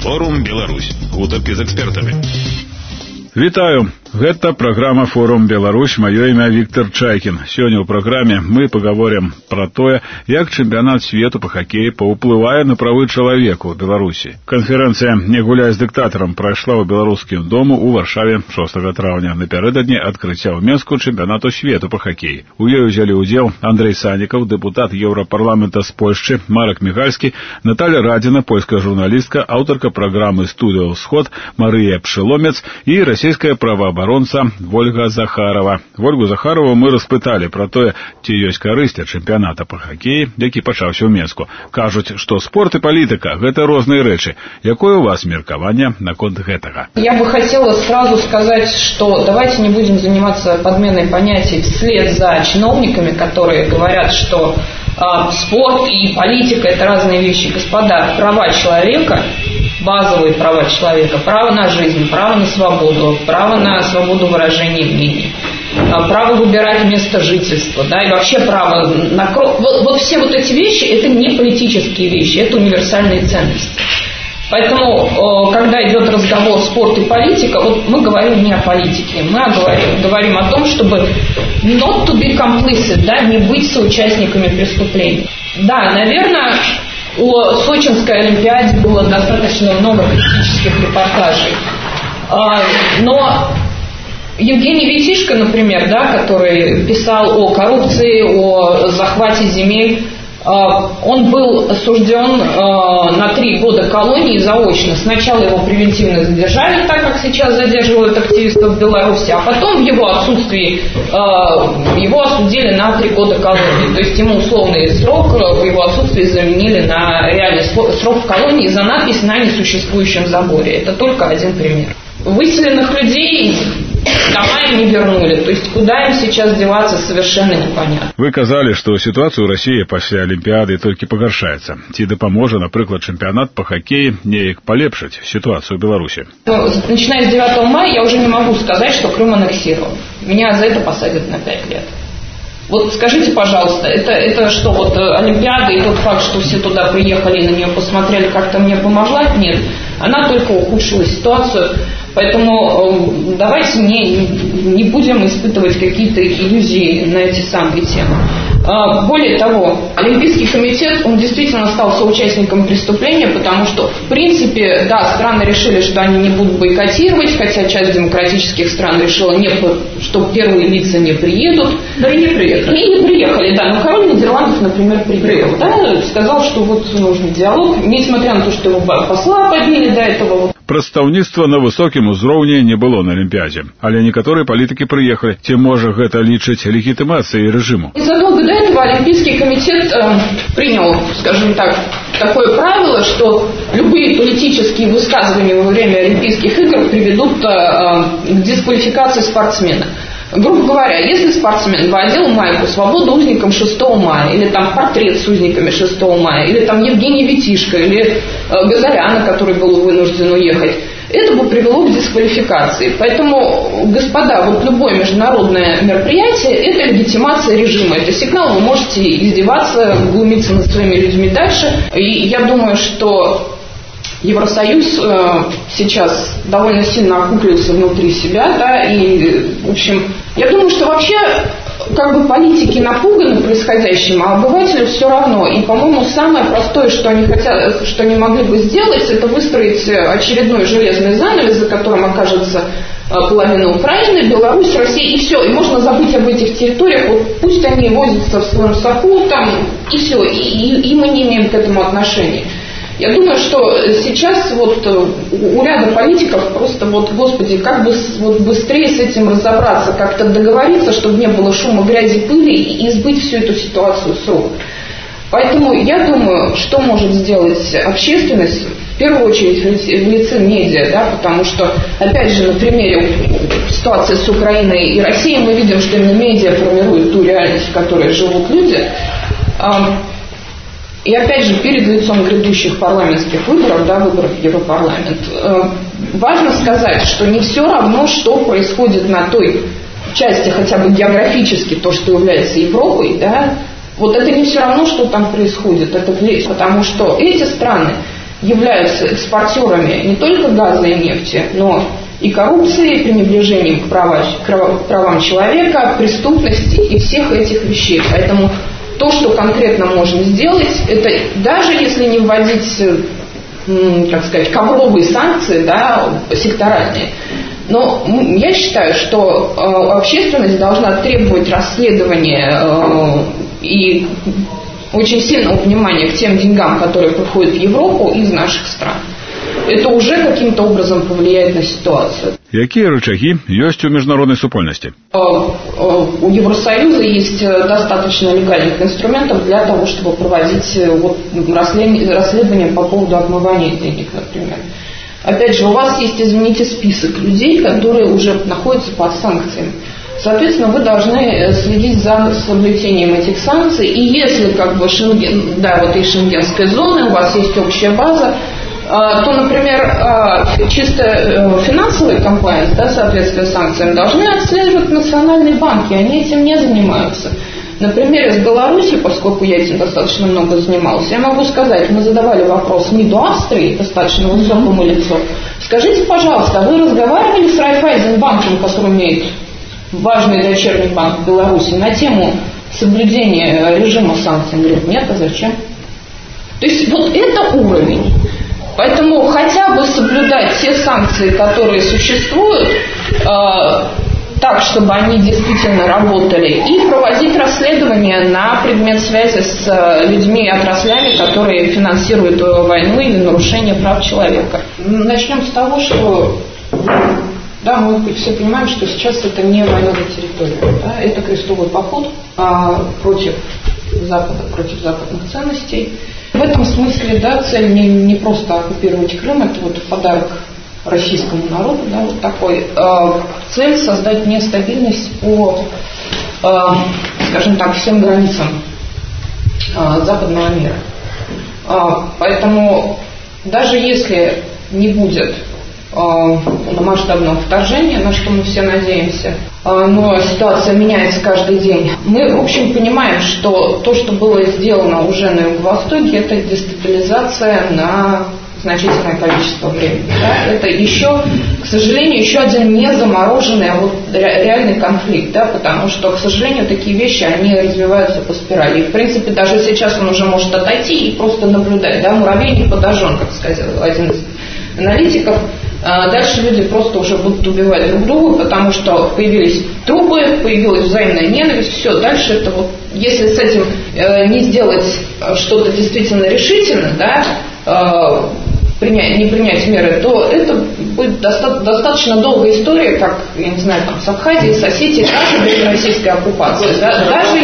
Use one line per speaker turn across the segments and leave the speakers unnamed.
Форум Беларусь. Гутаркі з экспертамі.
Вітаю. Гэта программа «Форум Беларусь». Мое имя Виктор Чайкин. Сегодня в программе мы поговорим про то, как чемпионат свету по хоккею паўплывае на правы чалавека ў Беларусі. Конференция «Не гуляй з дыктатарам» прайшла ў Беларускім дому ў Варшаве 6 траўня напярэдадні адкрыцця ў Мінску чэмпіянату свету по хоккею. У ёй узялі ўдзел Андрей Санікаў, депутат Еўрапарламента з Польшчы, Марак Мігальскі, Наталья Радзіна, польская журналістка, аўтарка праграмы «Студыё Ўсход» Марыя Пшыломец і расійская праваабаронца Вольга Захарова. Вольгу Захарову мы распыталі про то, ці ёсць карысць ад чэмпіяната по хоккею, які пачаўся ў Мінску. Кажуць, што спорт і палітыка – гэта розныя рэчы. Якое у вас меркаванне наконт гэтага?
Я бы хотела сразу сказать, что давайте не будем заниматься подменой понятий вслед за чиновниками, которые говорят, что спорт и политика – это разные вещи. Господа, права человека, базовые права человека, право на жизнь, право на свободу, право на свободу выражения мнений, право выбирать место жительства, да, и вообще право на кровь. Вот все вот эти вещи – это не политические вещи, это универсальные ценности. Поэтому, когда идет разговор спорт и политика, вот мы говорим не о политике, мы говорим о том, чтобы not to be complicit, да, не быть соучастниками преступлений. Да, наверное, о Сочинской Олимпиаде было достаточно много критических репортажей. Но Евгений Витишко, например, да, который писал о коррупции, о захвате земель, он был осужден на 3 года колонии заочно. Сначала его превентивно задержали, так как сейчас задерживают активистов в Беларуси, а потом в его отсутствии его осудили на 3 года колонии. То есть ему условный срок в его отсутствии заменили на реальный срок в колонии за надпись на несуществующем заборе. Это только один пример. Выселенных людей дома им не вернули. То есть куда им сейчас деваться, совершенно непонятно.
Вы казали, что ситуация ў России после Олимпиады только погоршается. Ці дапаможа, например, чемпионат по хоккею неяк полепшить ситуацию в Беларуси?
Начиная с 9 мая я уже не могу сказать, что Крым аннексирован. Меня за это посадят на 5 лет. Вот скажите, пожалуйста, это что, вот Олимпиада и тот факт, что все туда приехали и на нее посмотрели, как-то мне помогла? Нет. Она только ухудшила ситуацию. Поэтому давайте не будем испытывать какие-то иллюзии на эти самые темы. Более того, Олимпийский комитет, он действительно стал соучастником преступления, потому что, в принципе, да, страны решили, что они не будут бойкотировать, хотя часть демократических стран решила, что первые лица не приедут. Да и не приехали. И не приехали, да. Но король Нидерландов, например, приехал, да, сказал, что вот нужный диалог, несмотря на то, что его посла подняли до этого.
Прадстаўніцтва на высокім узроўні не было на Олимпиаде, але некоторые политики приехали. Ці можа гэта лічыць легитимацией режиму?
Незадолго до этого Олимпийский комитет принял, скажем так, такое правило, что любые политические высказывания во время Олимпийских игр приведут к дисквалификации спортсмена. Грубо говоря, если спортсмен бы одел майку «Свобода узникам 6 мая», или там портрет с узниками 6 мая, или там Евгений Витишко, или Газаряна, который был вынужден уехать, это бы привело к дисквалификации. Поэтому, господа, вот любое международное мероприятие – это легитимация режима. Это сигнал, вы можете издеваться, глумиться над своими людьми дальше. И я думаю, что Евросоюз сейчас довольно сильно окуклился внутри себя, да, и, в общем, я думаю, что вообще, как бы политики напуганы происходящим, а обывателю все равно. И, по-моему, самое простое, что они хотят, что они могли бы сделать, это выстроить очередной железный занавес, за которым окажется половина Украины, Беларусь, Россия, и все. И можно забыть об этих территориях, вот пусть они возятся в своем соку, там, и все. И мы не имеем к этому отношения. Я думаю, что сейчас вот у ряда политиков просто вот, господи, как бы вот быстрее с этим разобраться, как-то договориться, чтобы не было шума, грязи, пыли и сбыть всю эту ситуацию с рук. Поэтому я думаю, что может сделать общественность, в первую очередь в лице медиа, да, потому что, опять же, на примере ситуации с Украиной и Россией мы видим, что именно медиа формирует ту реальность, в которой живут люди. И опять же, перед лицом грядущих парламентских выборов, да, выборов в Европарламент, важно сказать, что не все равно, что происходит на той части, хотя бы географически, то, что является Европой, да, вот это не все равно, что там происходит, это потому что эти страны являются экспортерами не только газа и нефти, но и коррупции, пренебрежением к правам человека, преступности и всех этих вещей. Поэтому то, что конкретно можно сделать, это даже если не вводить, как сказать, ковровые санкции, да, секторальные, но я считаю, что общественность должна требовать расследования и очень сильного внимания к тем деньгам, которые приходят в Европу из наших стран. Это уже каким-то образом повлияет на ситуацию.
Какие рычаги есть у международной супольности?
У Евросоюза есть достаточно легальных инструментов для того, чтобы проводить расследования по поводу отмывания денег, например. Опять же, у вас есть, извините, список людей, которые уже находятся под санкциями. Соответственно, вы должны следить за соблюдением этих санкций. И если Шенген, вот и шенгенская зона, у вас есть общая база, то, например, чисто финансовые компании, соответствие санкциям, должны отслеживать национальные банки, они этим не занимаются. Например, из Беларуси, поскольку я этим достаточно много занимался, я могу сказать, мы задавали вопрос МИДу Австрии, достаточно высокому лицу. Скажите, пожалуйста, вы разговаривали с Райффайзенбанком, который имеет важный дочерний банк в Беларуси, на тему соблюдения режима санкций? Он говорит, нет, а зачем? То есть вот это уровень. Поэтому хотя бы соблюдать те санкции, которые существуют, так, чтобы они действительно работали, и проводить расследования на предмет связи с людьми и отраслями, которые финансируют войну или нарушение прав человека. Начнем с того, что мы все понимаем, что сейчас это не военная территория, это крестовый поход против Запада, против западных ценностей. В этом смысле, цель не просто оккупировать Крым, это подарок российскому народу, такой. Цель создать нестабильность по, скажем так, всем границам западного мира. Поэтому даже если не будет масштабного вторжения, на что мы все надеемся, но ситуация меняется каждый день. Мы, в общем, понимаем, что то, что было сделано уже на Юго-Востоке, это дестабилизация на значительное количество времени. Это еще, к сожалению, еще один не замороженный, а реальный конфликт, потому что, к сожалению, такие вещи, они развиваются по спирали. И, в принципе, даже сейчас он уже может отойти и просто наблюдать. Муравейник подожжен, как сказал один из аналитиков. Дальше люди просто уже будут убивать друг друга, потому что появились трупы, появилась взаимная ненависть, все, дальше это если с этим не сделать что-то действительно решительно, не принять меры, то это будет достаточно долгая история, как, я не знаю, с Абхазией, с Осетией, даже без российской оккупации. Даже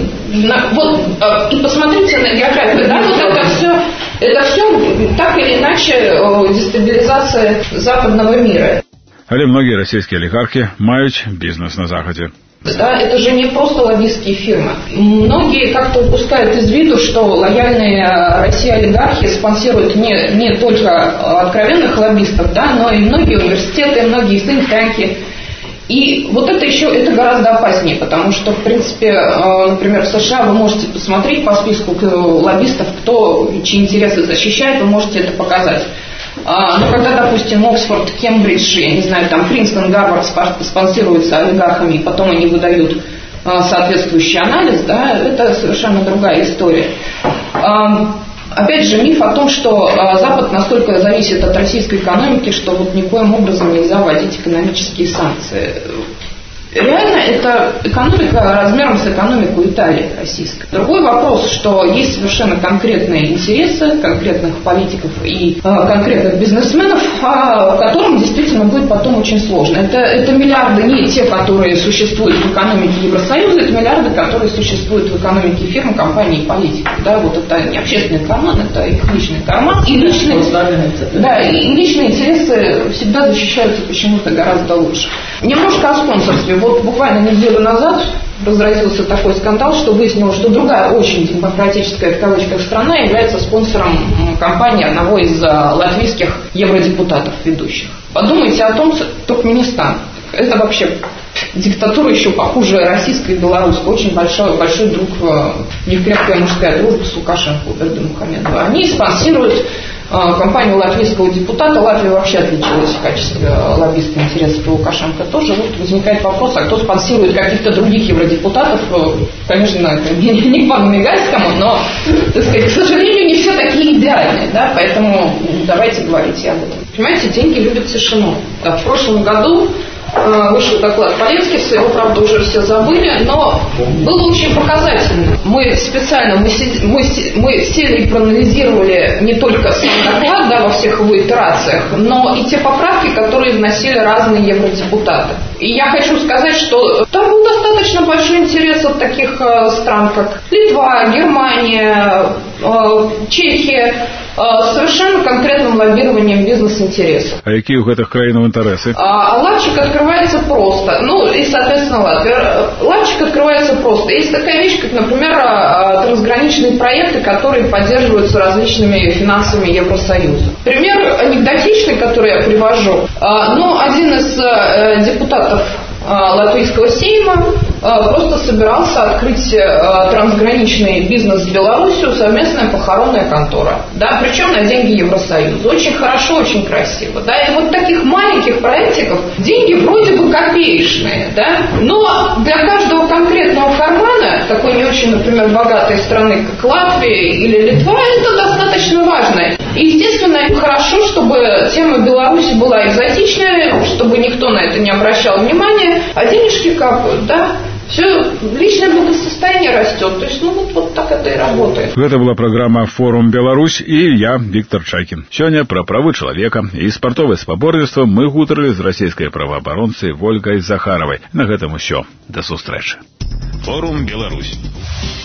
и посмотрите на географию, это все так или иначе дестабилизация западного мира.
Але многие российские олигархи имеют бизнес на Западе.
Это же не просто лоббистские фирмы. Многие как-то упускают из виду, что лояльные России олигархи спонсируют не только откровенных лоббистов, но и многие университеты, многие think-танки. И это гораздо опаснее, потому что, в принципе, например, в США вы можете посмотреть по списку лоббистов, кто чьи интересы защищает, вы можете это показать. Но когда, допустим, Оксфорд, Кембридж, я не знаю, Принстон, Гарвард спонсируются олигархами, и потом они выдают соответствующий анализ, это совершенно другая история. Опять же, миф о том, что Запад настолько зависит от российской экономики, что никоим образом нельзя вводить экономические санкции. Реально, это экономика размером с экономику Италии российской. Другой вопрос, что есть совершенно конкретные интересы конкретных политиков и конкретных бизнесменов, которым действительно будет потом очень сложно. Это миллиарды не те, которые существуют в экономике Евросоюза, это миллиарды, которые существуют в экономике фирм, компаний и политиков. Это не общественный карман, это их личный карман. И личные интересы всегда защищаются почему-то гораздо лучше. Немножко о спонсорстве. Буквально неделю назад разразился такой скандал, что выяснилось, что другая очень демократическая в кавычках страна является спонсором кампании одного из латвийских евродепутатов ведущих. Подумайте о том, Туркменистан. Это вообще диктатура еще похуже российской и белорусской. Очень большой друг, у них крепкая мужская дружба с Лукашенко, Бердымухамедова. Они спонсируют кампанию латвийского депутата. Латвия вообще отличилась в качестве лоббиста интересов Лукашенко тоже. Вот возникает вопрос, а кто спонсирует каких-то других евродепутатов? Конечно, это не к пану Мигальскому, но, так сказать, к сожалению, не все такие идеальные, да, поэтому давайте говорить об этом. Понимаете, деньги любят тишину. Да, в прошлом году вышел доклад Полевскиса, его, правда, уже все забыли, но было очень показательно. Мы специально, мы сели и проанализировали не только сам доклад, да, во всех его итерациях, но и те поправки, которые вносили разные евродепутаты. И я хочу сказать, что там был достаточно большой интерес от таких стран, как Литва, Германия, Чехия, совершенно конкретным лоббированием бизнес-интересов.
А какие у этих краин интересы?
Лавчик открывается просто. Ну, и, соответственно, Латвия. Лавчик открывается просто. Есть такая вещь, как, например, трансграничные проекты, которые поддерживаются различными финансами Евросоюза. Пример анекдотичный, который я привожу. Один из депутатов Латвийского Сейма просто собирался открыть трансграничный бизнес с Белоруссией, совместная похоронная контора. Да, причем на деньги Евросоюза. Очень хорошо, очень красиво. Да, и вот таких маленьких проектиков деньги вроде бы копеечные, да, но для каждого конкретного кармана, такой не очень, например, богатой страны, как Латвия или Литва, это достаточно важно. И, естественно, хорошо, чтобы тема Беларуси была экзотичная, чтобы никто на это не обращал внимания, а денежки капают, да. Все, личное благосостояние растет. То есть, вот так это и работает.
Это была программа «Форум Беларусь» и я, Виктор Чайкин. Сегодня про правы человека и спартовое спаборніцтва мы гутарылі з расійскай праваабаронцай Вольгай Захаровай. На гэтым усё. Да сустрэчы.
Форум Беларусь.